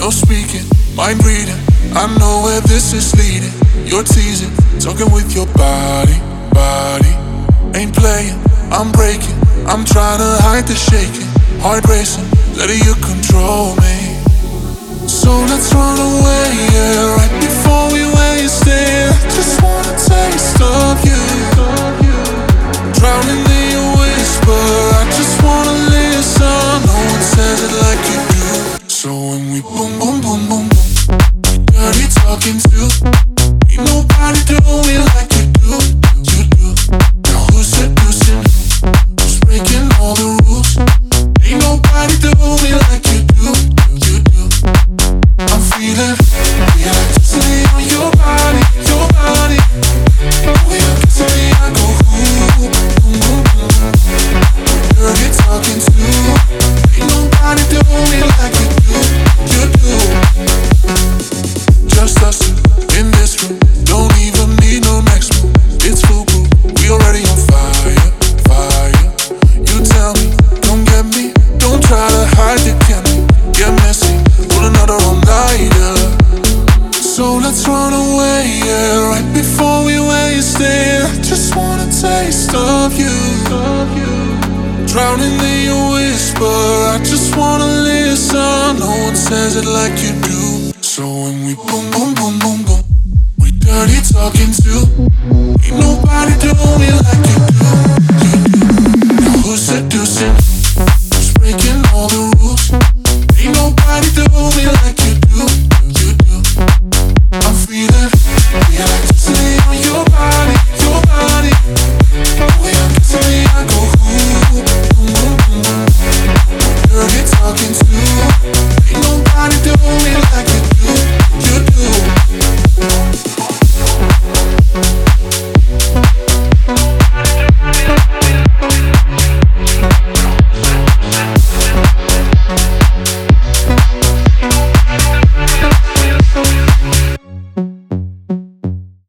no speaking, mind reading. I know where this is leading. You're teasing, talking with your body, body. Ain't playing, I'm breaking. I'm trying to hide the shaking. Heart racing, letting you control me. So let's run away, yeah, right before we waste it. I just wanna taste of you. Drowning in your whisper, I just wanna listen. No one says it like you do. So when we boom, boom, boom, boom, boom, dirty talking too. Ain't nobody do me like you do, you do. Now who's seducing who? Who's breaking all the rules? Ain't nobody do me like you do, you do. I'm feeling the electricity on your body, your body. When you're kissing me, I go ooh, ooh, ooh. Dirty talking too. Ain't nobody do me like you do, you do. Just us in this room, don't even need no next move. It's full, we already on fire, fire. You tell me, don't get me, don't try to hide the candy. Get messy, pull another all-nighter. So let's run away, yeah, right before we waste it. I just wanna taste of you. Drowning in your whisper, I just wanna listen. No one says it like you do. So when we boom, boom, boom, boom, boom, we dirty talking too. Ain't nobody do me like you